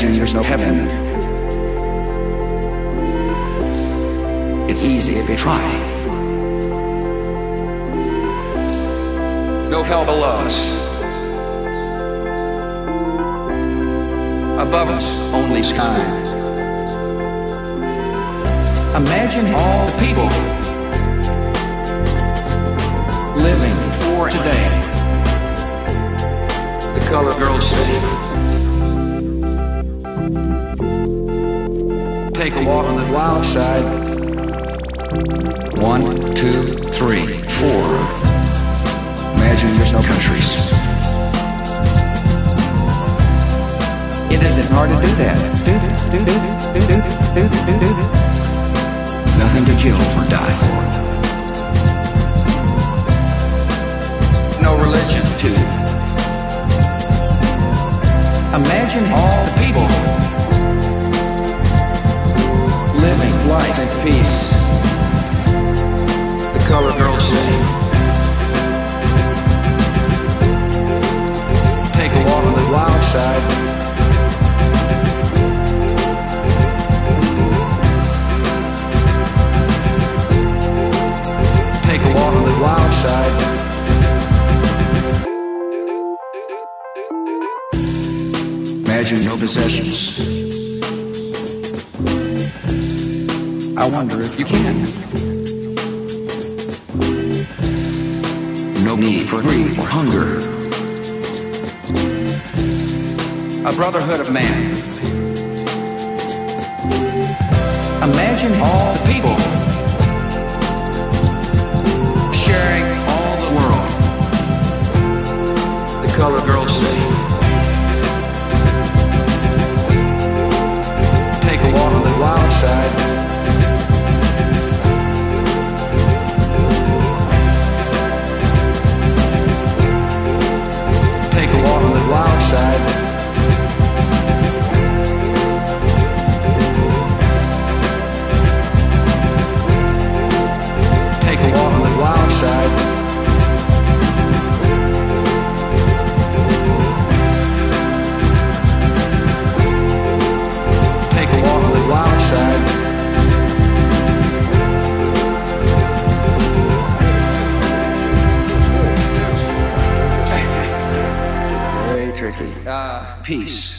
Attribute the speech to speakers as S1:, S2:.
S1: Imagine there's no heaven. It's easy if you try. No hell below us. Above us, only sky. Imagine all people living for today. The colored girls say, take a walk on the wild side. 1, 2, 3, 4. Imagine there's no countries. It isn't hard to do that. Nothing to kill or die for. No religion, too. Imagine all the people living life in peace. The colored girls say, take a walk on the wild side. Take a walk on the wild side. Imagine no possessions. I wonder if you can. No need for greed or hunger. A brotherhood of man. Imagine all the people sharing all the world. The colored girls say, take a walk on the wild side. Take a walk on the wild side. Take a walk on the wild side. Take a walk on the wild side. Very tricky. Peace.